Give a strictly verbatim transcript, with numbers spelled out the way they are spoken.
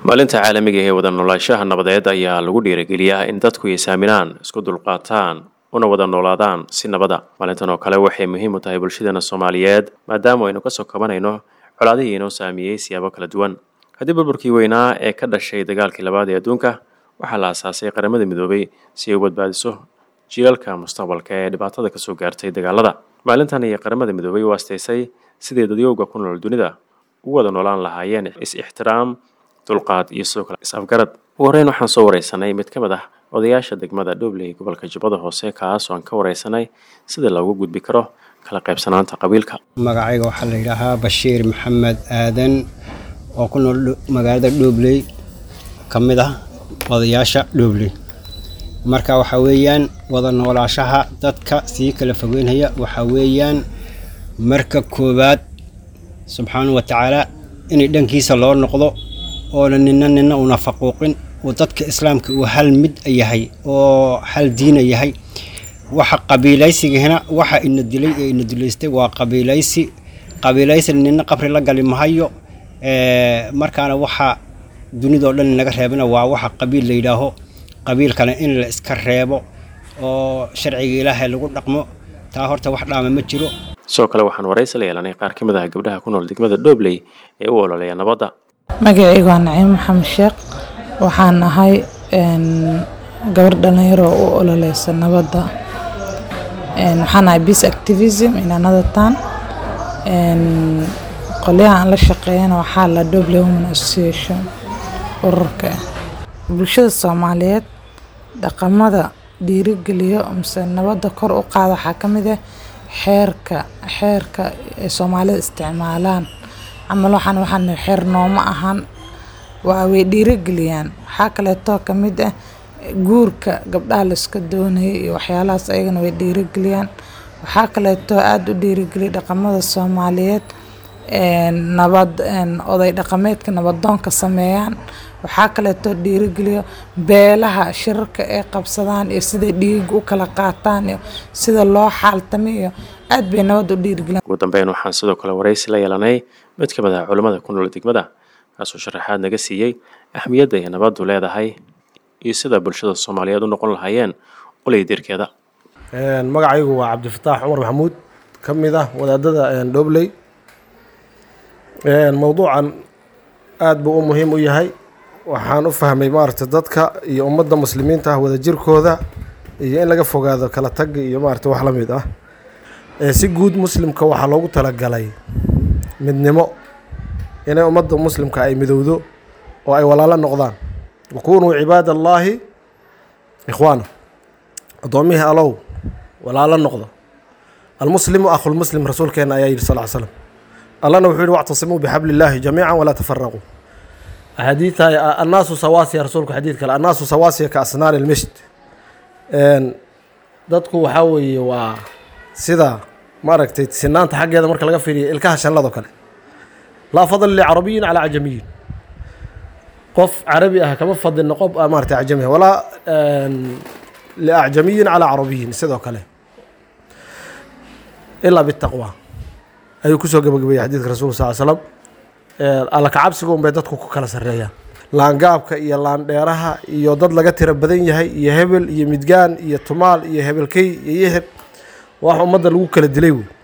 maalinta caalamiga ee wada noolaanshaha nabadeed ayaa lagu dhiirigeliyaa in dadku ay saaminaan isku dulqaataan una wada noolaadaan si nabada. maalintan oo kale waxay muhiim u tahay bulshadana Soomaaliyeed maadaama aynu ka soo kabanayno colaadihii inoo saameeyay siyaabo kala duwan. kadib burburkii weynaa ee ka dhashay dagaalkii labaad ee adduunka waxaa la aasaasay qaramada midoobay si ay u badbaadiso jiilalka mustaqbalka ee dhibaatada ka soo gaartay dagaalada. maalintan iyo qaramada midoobay u asteysay sidii dadyowga ku nool dunida u wada noolaan lahaayeen is-ixtiraam, dulqaad iyo sidoo kale is-afgarad. ugu horreyn waxaan soo wareysanay mid ka mid ah odayaasha degmada Dhobley gobolka Jubbada Hoose kaas oo aan ka wareysanay sida loogu gudbi karo kala qaybsanaanta qabiilka. magacayga waxaa la yiraahdaa Bashiir Maxamed Aadan oo ku nool magaalada Dhobley kamid ah odayaasha Dhobley. marka waxa weeyaan wada noolaanshaha dadka si kala fogeynaya waxa weeyaan marka koobaad subxaanahu wa ta'ala in dhankiisa loo noqdo oo ninna ninna una faquuqin oo dadka islaamka uu hal mid yahay oo hal diin yahay. waxa qabiilaysigana waxa in dilay ee in dilaystay waa qabiilaysi qabiilaysi ninna qabri la gali mahayo ee markaana waxa dunida oo dhan naga reebina waa waxa qabiil la yiraahdo qabiil kale in la iska reebo oo sharciga Ilaahay lagu dhaqmo taa horta wax dhaama ma jiro. soo kale waxaan wareysi la yeelanay qaar kamid ah gabdhaha ku nool degmada Dhobley ee u ololeeya nabadda. magacaygu waa Naciim Maxamed Sheekh waxaan ahay een gabar dhalinyaro oo u ololeysa nabadda. een waxaan ahay peace activism in another town. een qolyaha aan la shaqeeyana waxaa la Dhobley Women Association ururka bulshada Soomaaliyeed dhaqamada dhiirigeliyo mise nabadda kor u qaada waxaa kamid ah xeerka xeerka ee Soomaalida isticmaalaan ama waxaan waxaan xeer nooma ahan waa way dhiirigeliyaan. waxaa kale oo kamid ah guurka gabdhaha la iska doonayay iyo waxyaalahaas ayagana way dhiirigeliyaan. waxaa kale oo aad u dhiirigeliya dhaqamada Soomaaliyeed een nabad een oday dhaqameedka nabadoonka sameeyaan. waxaa kale oo dhiirigeliyo beelaha shirarka ee qabsadaan iyo sida dhiig u kala qaataan iyo sida loo xaaltamiyo aad bay nabad u dhiirigeliyaan. ugu dambeyn waxaan sidoo kale wareysi la yeelanay mid ka mid ah culimada ku nool degmada kaasoo sharaxaad naga siiyay ahmiyadda ay nabaddu leedahay iyo sida bulshada Soomaaliyeed u noqon lahaayeen uleedirkeeda. een magacaygu waa Cabdifataax Umar Maxamuud kamid ah wadaadada een Dhobley. een mowduucan aad buu muhiim u yahay waxaan u fahmay maarta dadka iyo ummadda muslimiinta ah wada jirkooda iyo in laga fogaado kala tag iyo maarta wax la mid ah. ee si guud muslimka waxa loogu talagalay midnimo inay ummadda muslimka ay midowdo oo ay walaalo noqdaan. وكونوا عباد الله إخوانا أضوميه ألو ولا لا النقضة. المسلم أخو المسلم رسول كان آيات صلى الله عليه وسلم. الله نوحي واعتصموا بحبل الله جميعا ولا تفرقوا. حديث الناس سواسية رسولك حديث كلا الناس سواسية كأسنان المشت. dadku waxa weeye waa sida maaragtay sinaanta xageeda marka laga fiiriyo ilkaha shanlado kale la fadl li arabiyin ala ajamiyin qof carabi ah kama fadilna qof maartay ajami wala li ajamiyin ala arabiyin sidoo kale illa bitaqwa ayuu ku soo gabagabay xadiiska rasuulka sallallahu alayhi wasallam. alla ka cabsiga um bay dadku ku kala sareeyaan laangaabka iyo laandheeraha iyo dad laga tira badan yahay iyo hebel iyo midgaan iyo tumaal iyo hebelkay iyo yeheb wax ummadda lagu kala dilay.